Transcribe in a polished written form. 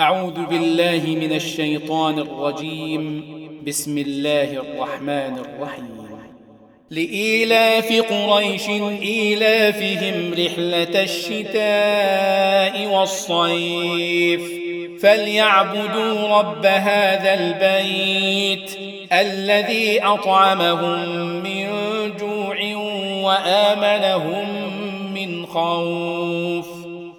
أعوذ بالله من الشيطان الرجيم. بسم الله الرحمن الرحيم. لإيلاف قريش إيلافهم رحلة الشتاء والصيف فليعبدوا رب هذا البيت الذي أطعمهم من جوع وآمنهم من خوف.